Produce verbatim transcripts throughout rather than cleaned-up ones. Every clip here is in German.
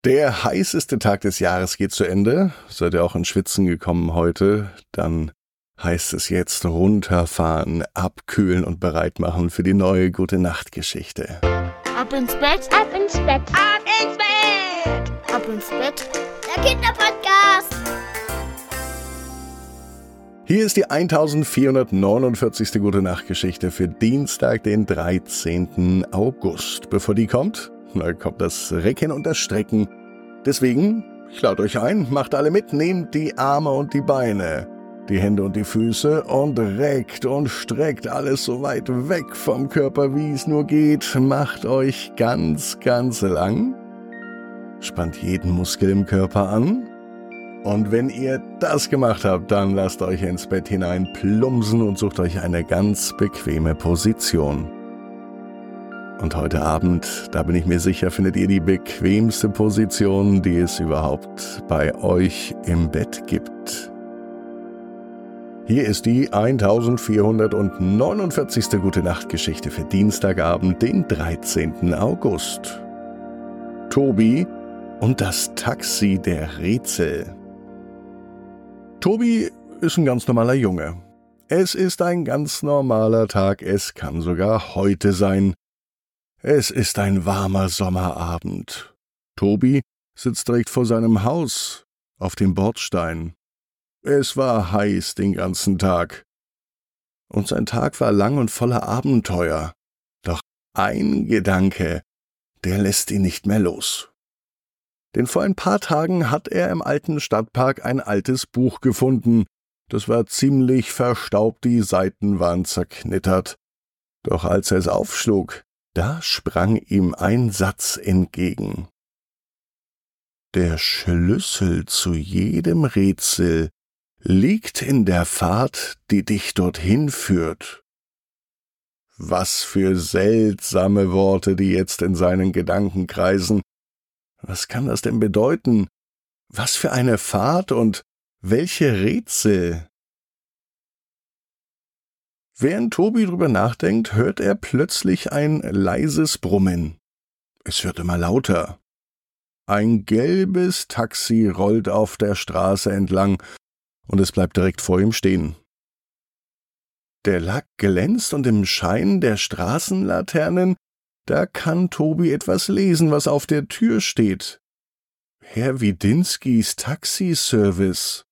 Der heißeste Tag des Jahres geht zu Ende. Seid ihr auch ins Schwitzen gekommen heute? Dann heißt es jetzt runterfahren, abkühlen und bereit machen für die neue Gute-Nacht-Geschichte. Ab ins Bett, ab ins Bett, ab ins Bett, ab ins Bett. Der Kinderpodcast. Hier ist die eintausendvierhundertneunundvierzigste Gute-Nacht-Geschichte für Dienstag, den dreizehnten August. Bevor die kommt, da kommt das Recken und das Strecken. Deswegen, ich lade euch ein, macht alle mit, nehmt die Arme und die Beine, die Hände und die Füße und reckt und streckt alles so weit weg vom Körper, wie es nur geht. Macht euch ganz, ganz lang, spannt jeden Muskel im Körper an. Und wenn ihr das gemacht habt, dann lasst euch ins Bett hinein plumpsen und sucht euch eine ganz bequeme Position. Und heute Abend, da bin ich mir sicher, findet ihr die bequemste Position, die es überhaupt bei euch im Bett gibt. Hier ist die eintausendvierhundertneunundvierzigste Gute-Nacht-Geschichte für Dienstagabend, den dreizehnten August. Tobi und das Taxi der Rätsel. Tobi ist ein ganz normaler Junge. Es ist ein ganz normaler Tag, es kann sogar heute sein. Es ist ein warmer Sommerabend. Tobi sitzt direkt vor seinem Haus, auf dem Bordstein. Es war heiß den ganzen Tag. Und sein Tag war lang und voller Abenteuer. Doch ein Gedanke, der lässt ihn nicht mehr los. Denn vor ein paar Tagen hat er im alten Stadtpark ein altes Buch gefunden. Das war ziemlich verstaubt, die Seiten waren zerknittert. Doch als er es aufschlug, da sprang ihm ein Satz entgegen. Der Schlüssel zu jedem Rätsel liegt in der Fahrt, die dich dorthin führt. Was für seltsame Worte, die jetzt in seinen Gedanken kreisen. Was kann das denn bedeuten? Was für eine Fahrt und welche Rätsel? Während Tobi drüber nachdenkt, hört er plötzlich ein leises Brummen. Es wird immer lauter. Ein gelbes Taxi rollt auf der Straße entlang und es bleibt direkt vor ihm stehen. Der Lack glänzt und im Schein der Straßenlaternen, da kann Tobi etwas lesen, was auf der Tür steht. Herr Widinskis Taxiservice.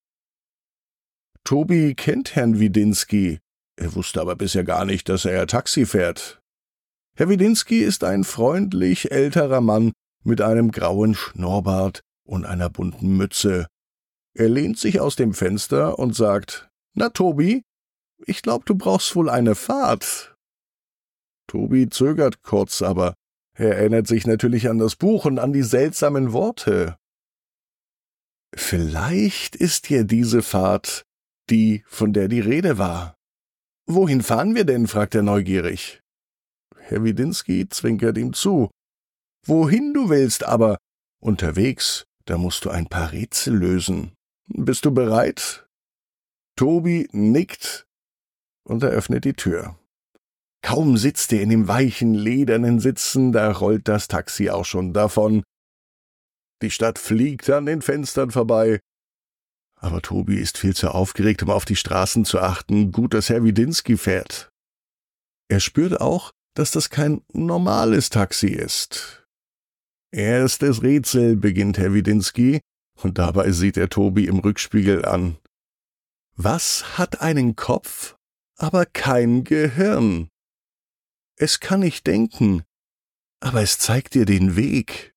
Tobi kennt Herrn Widinski. Er wusste aber bisher gar nicht, dass er Taxi fährt. Herr Widinski ist ein freundlich älterer Mann mit einem grauen Schnurrbart und einer bunten Mütze. Er lehnt sich aus dem Fenster und sagt, »Na, Tobi, ich glaub, du brauchst wohl eine Fahrt.« Tobi zögert kurz, aber er erinnert sich natürlich an das Buch und an die seltsamen Worte. Vielleicht ist hier diese Fahrt die, von der die Rede war. »Wohin fahren wir denn?« fragt er neugierig. Herr Widinski zwinkert ihm zu. »Wohin du willst, aber unterwegs, da musst du ein paar Rätsel lösen. Bist du bereit?« Tobi nickt und eröffnet die Tür. Kaum sitzt er in dem weichen, ledernen Sitzen, da rollt das Taxi auch schon davon. Die Stadt fliegt an den Fenstern vorbei. Aber Tobi ist viel zu aufgeregt, um auf die Straßen zu achten. Gut, dass Herr Widinski fährt. Er spürt auch, dass das kein normales Taxi ist. Erstes Rätsel, beginnt Herr Widinski, und dabei sieht er Tobi im Rückspiegel an. Was hat einen Kopf, aber kein Gehirn? Es kann nicht denken, aber es zeigt dir den Weg.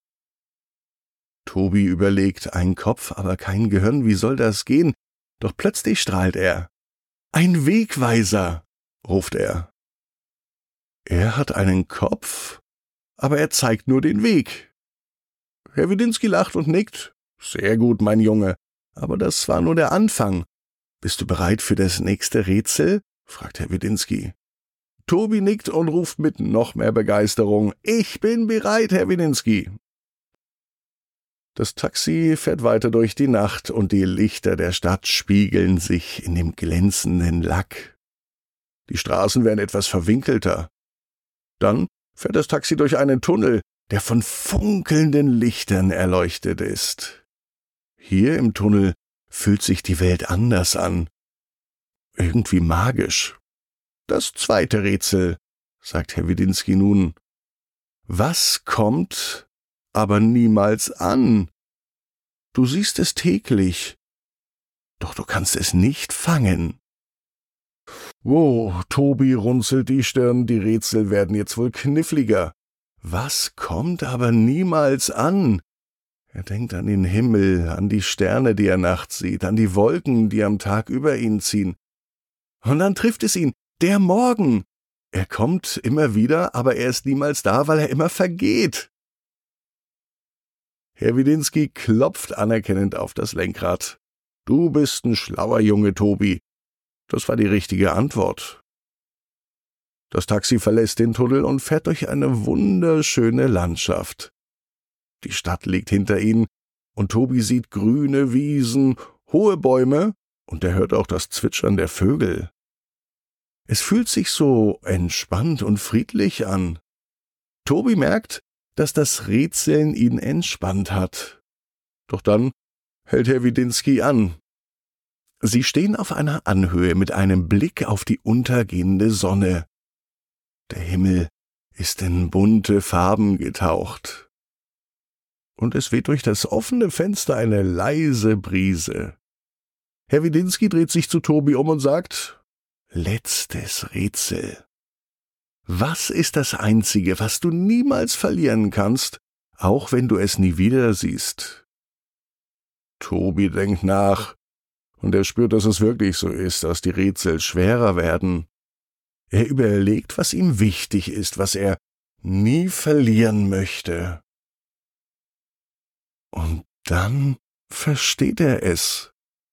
Tobi überlegt, ein Kopf, aber kein Gehirn, wie soll das gehen? Doch plötzlich strahlt er. »Ein Wegweiser«, ruft er. Er hat einen Kopf, aber er zeigt nur den Weg. Herr Widinski lacht und nickt. »Sehr gut, mein Junge, aber das war nur der Anfang. Bist du bereit für das nächste Rätsel?« fragt Herr Widinski. Tobi nickt und ruft mit noch mehr Begeisterung, »Ich bin bereit, Herr Widinski.« Das Taxi fährt weiter durch die Nacht und die Lichter der Stadt spiegeln sich in dem glänzenden Lack. Die Straßen werden etwas verwinkelter. Dann fährt das Taxi durch einen Tunnel, der von funkelnden Lichtern erleuchtet ist. Hier im Tunnel fühlt sich die Welt anders an. Irgendwie magisch. Das zweite Rätsel, sagt Herr Widinski nun. Was kommt, aber niemals an? Du siehst es täglich, doch du kannst es nicht fangen. Wow, Tobi runzelt die Stirn, die Rätsel werden jetzt wohl kniffliger. Was kommt aber niemals an? Er denkt an den Himmel, an die Sterne, die er nachts sieht, an die Wolken, die am Tag über ihn ziehen. Und dann trifft es ihn, der Morgen. Er kommt immer wieder, aber er ist niemals da, weil er immer vergeht. Herr Widinski klopft anerkennend auf das Lenkrad. Du bist ein schlauer Junge, Tobi. Das war die richtige Antwort. Das Taxi verlässt den Tunnel und fährt durch eine wunderschöne Landschaft. Die Stadt liegt hinter ihnen und Tobi sieht grüne Wiesen, hohe Bäume und er hört auch das Zwitschern der Vögel. Es fühlt sich so entspannt und friedlich an. Tobi merkt, dass das Rätseln ihn entspannt hat. Doch dann hält Herr Widinski an. Sie stehen auf einer Anhöhe mit einem Blick auf die untergehende Sonne. Der Himmel ist in bunte Farben getaucht. Und es weht durch das offene Fenster eine leise Brise. Herr Widinski dreht sich zu Tobi um und sagt: Letztes Rätsel. Was ist das Einzige, was du niemals verlieren kannst, auch wenn du es nie wieder siehst? Tobi denkt nach, und er spürt, dass es wirklich so ist, dass die Rätsel schwerer werden. Er überlegt, was ihm wichtig ist, was er nie verlieren möchte. Und dann versteht er es.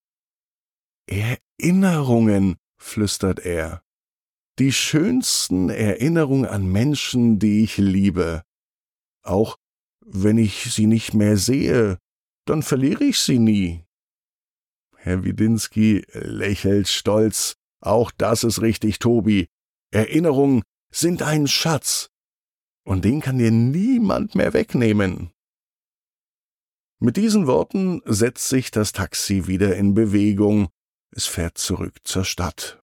Erinnerungen, flüstert er. Die schönsten Erinnerungen an Menschen, die ich liebe. Auch wenn ich sie nicht mehr sehe, dann verliere ich sie nie. Herr Widinski lächelt stolz. Auch das ist richtig, Tobi. Erinnerungen sind ein Schatz. Und den kann dir niemand mehr wegnehmen. Mit diesen Worten setzt sich das Taxi wieder in Bewegung. Es fährt zurück zur Stadt.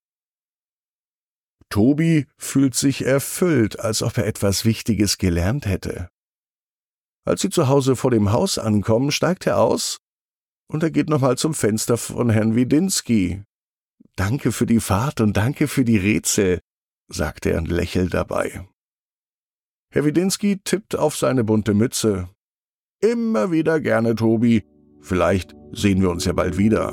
Tobi fühlt sich erfüllt, als ob er etwas Wichtiges gelernt hätte. Als sie zu Hause vor dem Haus ankommen, steigt er aus und er geht nochmal zum Fenster von Herrn Widinski. »Danke für die Fahrt und danke für die Rätsel«, sagt er und lächelt dabei. Herr Widinski tippt auf seine bunte Mütze. »Immer wieder gerne, Tobi. Vielleicht sehen wir uns ja bald wieder.«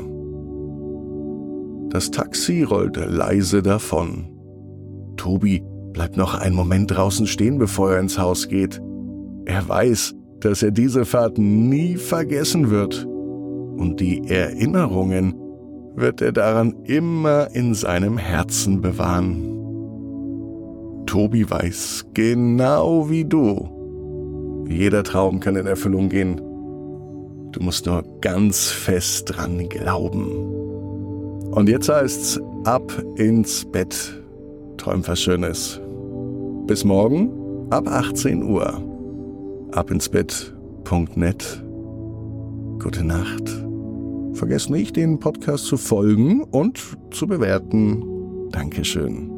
Das Taxi rollt leise davon. Tobi bleibt noch einen Moment draußen stehen, bevor er ins Haus geht. Er weiß, dass er diese Fahrt nie vergessen wird. Und die Erinnerungen wird er daran immer in seinem Herzen bewahren. Tobi weiß, genau wie du, jeder Traum kann in Erfüllung gehen. Du musst nur ganz fest dran glauben. Und jetzt heißt's ab ins Bett. Träum was Schönes. Bis morgen ab achtzehn Uhr. abinsbett punkt net. Gute Nacht. Vergesst nicht, den Podcast zu folgen und zu bewerten. Dankeschön.